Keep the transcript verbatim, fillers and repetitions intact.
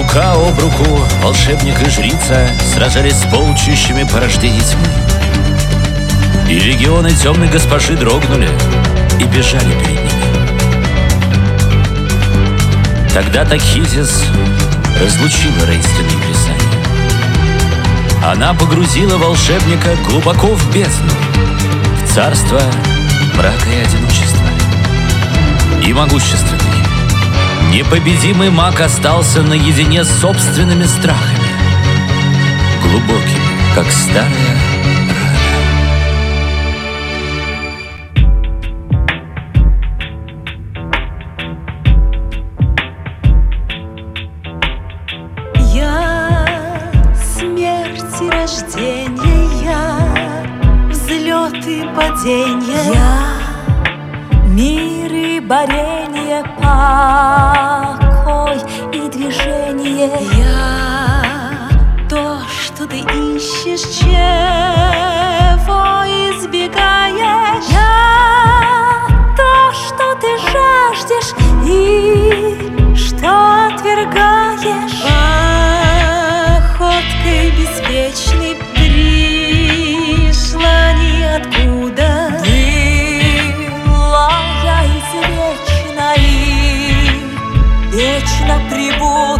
Рука об руку волшебник и жрица сражались с полчищами порождений тьмы. И легионы темной госпожи дрогнули и бежали перед ними. Тогда Такхизис разлучила таинственные плясания. Она погрузила волшебника глубоко в бездну, в царство мрака и одиночества. И могущественный, непобедимый маг остался наедине с собственными страхами, глубокими, как старая рана. Я смерть и рождение, я взлет и падение, я мир и борение, покой и движение. Я то, что ты ищешь, чего избегаешь. Я то, что ты жаждешь и что отвергаешь. Походкой беспечной пришла ниоткуда. Была я извечна и вечно прибуду.